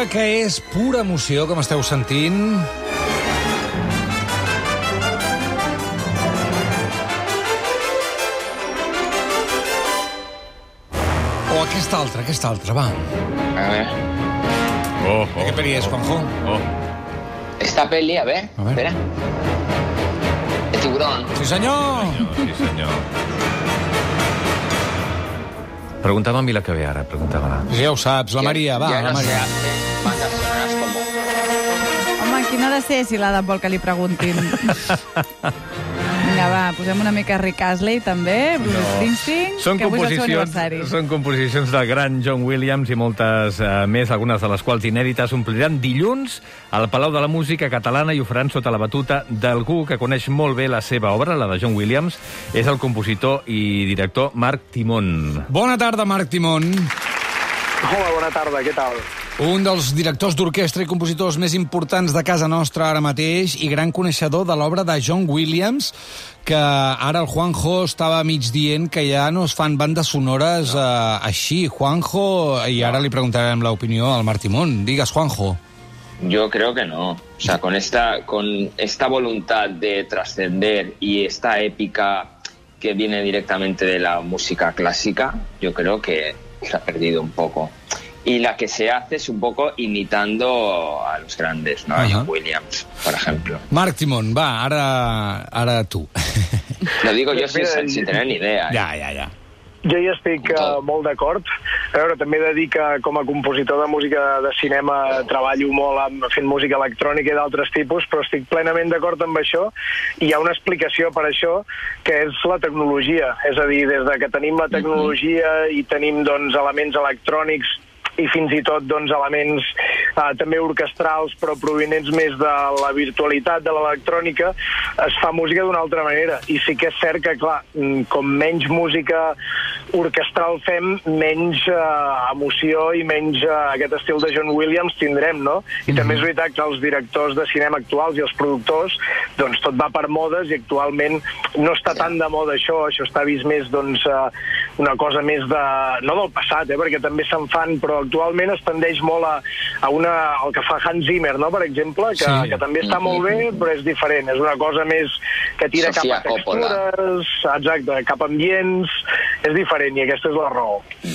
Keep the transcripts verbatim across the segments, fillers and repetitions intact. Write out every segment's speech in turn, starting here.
música que és pura emoció, com esteu sentint. O aquesta altra, aquesta altra, va. A ver. Oh, oh, ¿De qué peli es, Juanjo? Oh. Esta peli, a ver, A ver. espera. El tiburón. Sí, senyor! Sí, senyor. Pregunta'm a mi la que ve ara, pregunta-me-la. Ja ho saps, la Maria, va, ya la no se Maria. hace bandas sonoras como... Home, quina ha de ser si l'Adam vol que li preguntin? Vinga, va, posem una mica Rick Astley, també, Bruce No. Springsteen, Són que avui és el seu composicions, aniversari. són composicions del gran John Williams i moltes eh, més, algunes de les quals inèdites, ompliran dilluns al Palau de la Música Catalana i ho faran sota la batuta d'algú que coneix molt bé la seva obra, la de John Williams. És el compositor i director Marc Timón. Bona tarda, Marc Timón. Hola, bona tarda, què tal? Un dels directors d'orquestra i compositors més importants de casa nostra ara mateix i gran coneixedor de l'obra de John Williams, que ara el Juanjo estava mig dient que ja no es fan bandes sonores no. eh, així. Juanjo, i ara li preguntarem l'opinió al Marc Timón. Digues, Juanjo. Yo creo que no. O sea, con esta, con esta voluntad de trascender y esta épica que viene directamente de la música clásica, yo creo que se ha perdido un poco. Y la que se hace es un poco imitando a los grandes, ¿no? A John Williams, por ejemplo. Marc Timón, va, ara, ara tu. Lo digo yo sin, sin tener ni idea. ¿eh? Ja, ja, ja. Jo hi estic uh, molt d'acord. A veure, també he de dir que com a compositor de música de cinema treballo molt amb, fent música electrònica i d'altres tipus, però estic plenament d'acord amb això i hi ha una explicació per això, que és la tecnologia. És a dir, des de que tenim la tecnologia i tenim doncs, elements electrònics i fins i tot doncs, elements eh, també orquestrals, però provinents més de la virtualitat, de l'electrònica, es fa música d'una altra manera. I sí que és cert que, clar, com menys música orquestral fem, menys eh, emoció i menys eh, aquest estil de John Williams tindrem, no? I mm-hmm. també és veritat que els directors de cinema actuals i els productors, doncs tot va per modes i actualment no està tan de moda això, això està vist més, doncs, eh, una cosa més de... no del passat, eh, perquè també se'n fan, però actualment es tendeix molt a, a una, el que fa Hans Zimmer, no?, per exemple, que, sí. que també està molt bé, però és diferent. És una cosa més que tira Sofia cap a textures, Coppola. Exacte, cap a ambients, és diferent, i aquesta és la raó.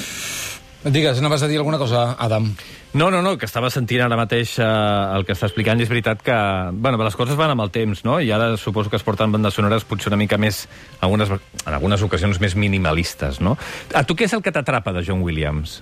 Digues, anaves a dir alguna cosa, Adam? No, no, no, que estava sentint ara mateix eh, el que està explicant, i és veritat que, bueno, les coses van amb el temps, no? I ara suposo que es porten bandes sonores potser una mica més, algunes, en algunes ocasions més minimalistes, no? A tu què és el que t'atrapa de John Williams?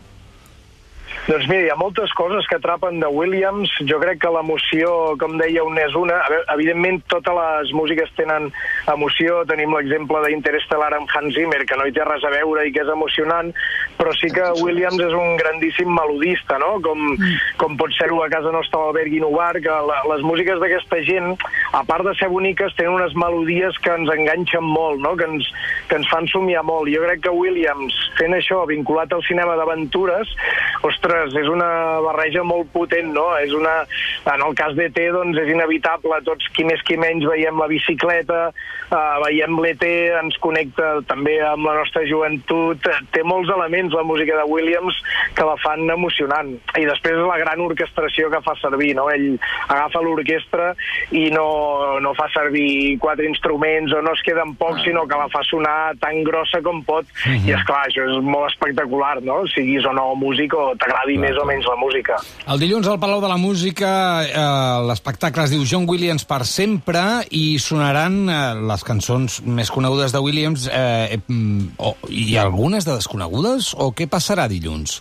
Doncs mira, hi ha moltes coses que atrapen de Williams. Jo crec que l'emoció, com dèieu, n'és una. Evidentment, totes les músiques tenen emoció. Tenim l'exemple d'Interstellar amb Hans Zimmer, que no hi té res a veure i que és emocionant, però sí que Williams és un grandíssim melodista, no? Com, com pot ser-ho a casa nostra a l'Alberg Guinovar, que la, les músiques d'aquesta gent, a part de ser boniques, tenen unes melodies que ens enganxen molt, no? Que ens, que ens fan somiar molt. Jo crec que Williams, fent això, vinculat al cinema d'aventures, ostres, és una barreja molt potent, no? És una... En el cas d'E T, doncs, és inevitable. Tots, qui més qui menys, veiem la bicicleta, eh, veiem l'E T, ens connecta també amb la nostra joventut. Té molts elements, la música de Williams, que la fan emocionant. I després la gran orquestració que fa servir, no? Ell agafa l'orquestra i no, no fa servir quatre instruments o no es queda en poc, sinó que la fa sonar tan grossa com pot. Mm-hmm. I, esclar, això és molt espectacular, no? Siguis o no músic o t'agrada dir més o menys la música. El dilluns al Palau de la Música eh, l'espectacle es diu John Williams per sempre i sonaran eh, les cançons més conegudes de Williams eh, eh, o, i algunes de desconegudes, o què passarà dilluns?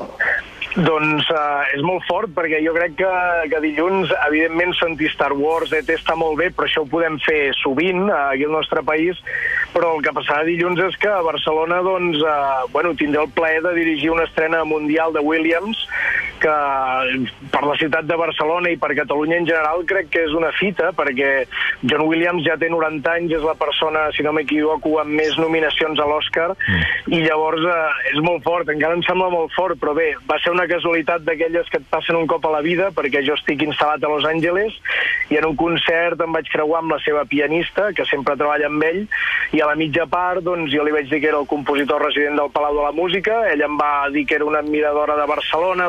Doncs uh, és molt fort, perquè jo crec que, que dilluns, evidentment, sentir Star Wars, E T està molt bé, però això ho podem fer sovint uh, aquí al nostre país, però el que passarà dilluns és que a Barcelona, doncs, uh, bueno, tindré el plaer de dirigir una estrena mundial de Williams, que per la ciutat de Barcelona i per Catalunya en general crec que és una fita, perquè John Williams ja té noranta anys, és la persona, si no m'equivoco, amb més nominacions a l'Oscar, mm. i llavors uh, és molt fort, encara em sembla molt fort, però bé, va ser una casualitat d'aquelles que et passen un cop a la vida, perquè jo estic instal·lat a Los Angeles i en un concert em vaig creuar amb la seva pianista, que sempre treballa amb ell, i a la mitja part doncs, jo li vaig dir que era el compositor resident del Palau de la Música, ell em va dir que era una admiradora de Barcelona, del Palau,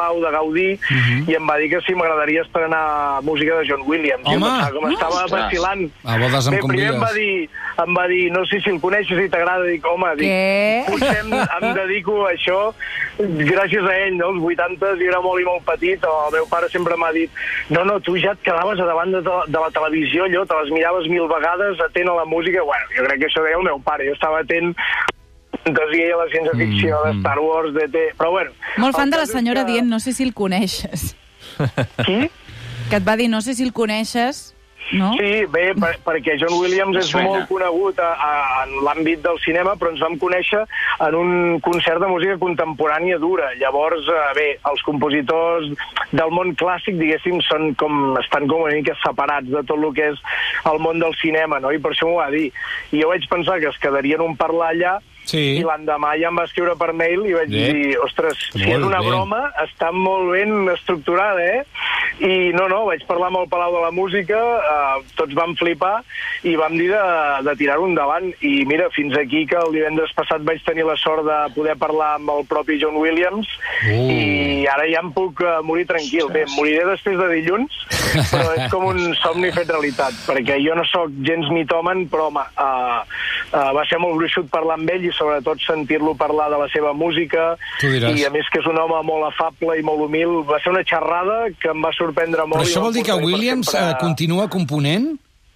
Palau de Gaudí, uh-huh. i em va dir que si m'agradaria estrenar música de John Williams. Home! I com estava Ostres. vacilant. A bodes em Bé, primer em va convides. dir, em va dir, no sé si el coneixes i t'agrada, dic, home, dic, Què? potser em, em dedico a això gràcies a ell, no? Els vuitanta jo era molt i molt petit, el meu pare sempre m'ha dit, no, no, tu ja et quedaves a davant de, de la televisió, allò, te les miraves mil vegades, atent a la música. Bueno, jo crec que això deia el meu pare, jo estava atent fantasia i a la ciència-ficció, mm, de Star Wars, de T... Però bueno... Molt fan de la cas és senyora que- dient, no sé si el coneixes. Qui? Que et va dir, no sé si el coneixes, no? Sí, bé, per, perquè John Williams és Suena. molt conegut a, a, en l'àmbit del cinema, però ens vam conèixer en un concert de música contemporània dura. Llavors, eh, bé, els compositors del món clàssic, diguéssim, són com, estan com una mica separats de tot el que és el món del cinema, no? I per això m'ho va dir. I jo vaig pensar que es quedarien un parlar allà, Sí. i l'endemà ja em va escriure per mail i vaig Bé. dir, ostres, si Molt és una bé. broma, està molt ben estructurada, eh? I no, no, vaig parlar amb el Palau de la Música, eh, tots vam flipar i vam dir de, de tirar-ho endavant. I mira, fins aquí que el divendres passat vaig tenir la sort de poder parlar amb el propi John Williams Uh. i ara ja em puc uh, morir tranquil. Bé, moriré després de dilluns, però és com un somni fet realitat, perquè jo no sóc gens mitòman, però home, uh, uh, va ser molt gruixut parlar amb ell i sobretot sentir-lo parlar de la seva música, Tu diràs. i a més que és un home molt afable i molt humil. Va ser una xerrada que em va sorprendre molt. Però i això vam vol dir que portar-hi per Williams sempre- eh, continua component?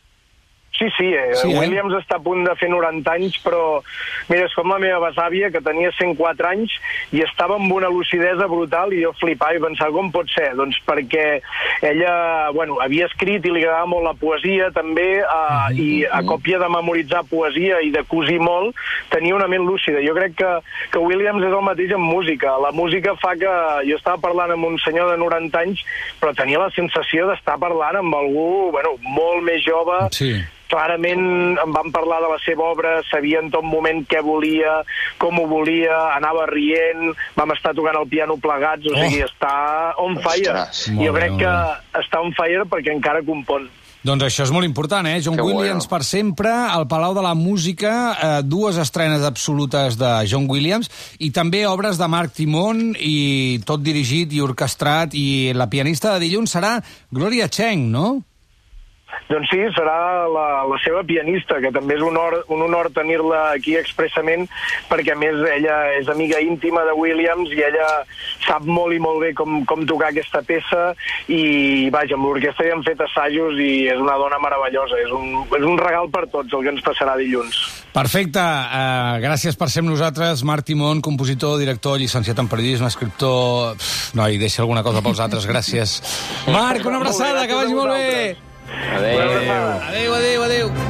Sí, sí, eh? Sí, eh? Williams està a punt de fer noranta anys, però mira, és com la meva besàvia, que tenia cent quatre anys i estava amb una lucidesa brutal i jo flipava i pensava, com pot ser? Doncs perquè ella, bueno, havia escrit i li agradava molt la poesia també, eh, i a còpia de memoritzar poesia i de cosir molt, tenia una ment lúcida. Jo crec que, que Williams és el mateix amb música. La música fa que... Jo estava parlant amb un senyor de noranta anys, però tenia la sensació d'estar parlant amb algú, bueno, molt més jove. Sí. Clarament em van parlar de la seva obra, sabia en tot moment què volia, com ho volia, anava rient, vam estar tocant el piano plegats, o sigui, Oh. està on fire. Ostres. Molt Jo bé, crec molt que està on fire perquè encara compon. Doncs això és molt important, eh? John Que Williams bueno. per sempre, al Palau de la Música, eh, dues estrenes absolutes de John Williams i també obres de Marc Timon i tot dirigit i orquestrat, i la pianista de dilluns serà Gloria Cheng, no? Doncs sí, serà la, la seva pianista, que també és un honor, un honor tenir-la aquí expressament, perquè a més ella és amiga íntima de Williams i ella sap molt i molt bé com, com tocar aquesta peça i, vaja, amb l'orquestra ja hem fet assajos i és una dona meravellosa, és un, és un regal per tots el que ens passarà dilluns. Perfecte. Uh, gràcies per ser amb nosaltres, Marc Timon, compositor, director, llicenciat en periodisme, escriptor... Pff, noi, deixa alguna cosa pels altres, gràcies. Marc, una abraçada, que vagi molt bé! Adéu. Adéu, adéu, adéu.